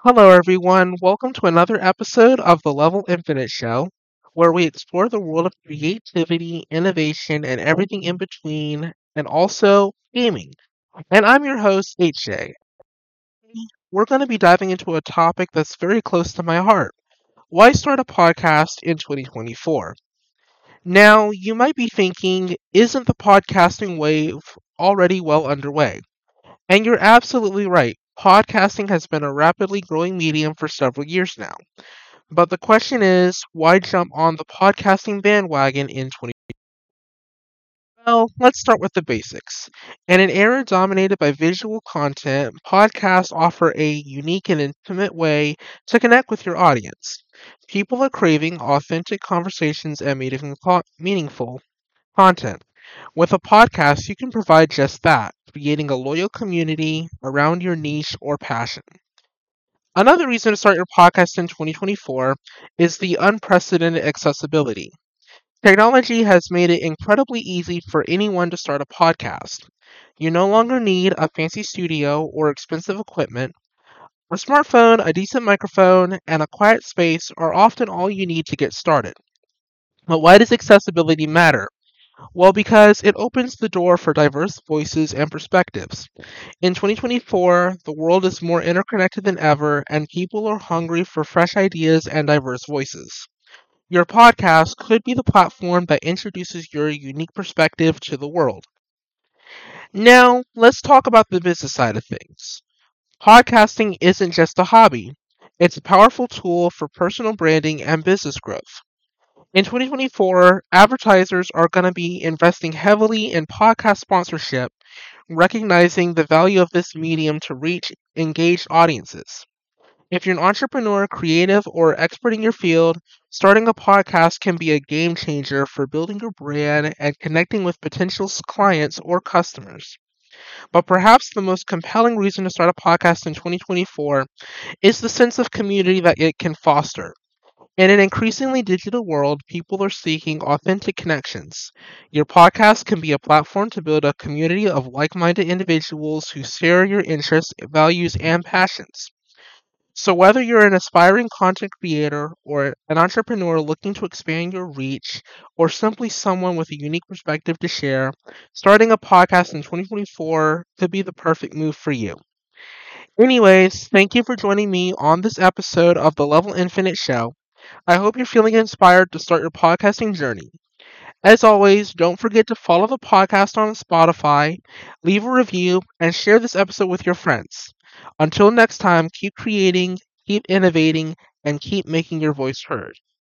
Hello, everyone. Welcome to another episode of the Level Infinite Show, where we explore the world of creativity, innovation, and everything in between, and also gaming. And I'm your host, HJ. We're going to be diving into a topic that's very close to my heart. Why start a podcast in 2024? Now, you might be thinking, isn't the podcasting wave already well underway? And you're absolutely right. Podcasting has been a rapidly growing medium for several years now. But the question is, why jump on the podcasting bandwagon in 20? Well, let's start with the basics. In an era dominated by visual content, podcasts offer a unique and intimate way to connect with your audience. People are craving authentic conversations and meaningful content. With a podcast, you can provide just that, creating a loyal community around your niche or passion. Another reason to start your podcast in 2024 is the unprecedented accessibility. Technology has made it incredibly easy for anyone to start a podcast. You no longer need a fancy studio or expensive equipment. A smartphone, a decent microphone, and a quiet space are often all you need to get started. But why does accessibility matter? Well, because it opens the door for diverse voices and perspectives. In 2024, the world is more interconnected than ever, and people are hungry for fresh ideas and diverse voices. Your podcast could be the platform that introduces your unique perspective to the world. Now, let's talk about the business side of things. Podcasting isn't just a hobby, it's a powerful tool for personal branding and business growth. In 2024, advertisers are going to be investing heavily in podcast sponsorship, recognizing the value of this medium to reach engaged audiences. If you're an entrepreneur, creative, or expert in your field, starting a podcast can be a game changer for building your brand and connecting with potential clients or customers. But perhaps the most compelling reason to start a podcast in 2024 is the sense of community that it can foster. In an increasingly digital world, people are seeking authentic connections. Your podcast can be a platform to build a community of like minded individuals who share your interests, values, and passions. So, whether you're an aspiring content creator or an entrepreneur looking to expand your reach, or simply someone with a unique perspective to share, starting a podcast in 2024 could be the perfect move for you. Anyways, thank you for joining me on this episode of the Level Infinite Show. I hope you're feeling inspired to start your podcasting journey. As always, don't forget to follow the podcast on Spotify, leave a review, and share this episode with your friends. Until next time, keep creating, keep innovating, and keep making your voice heard.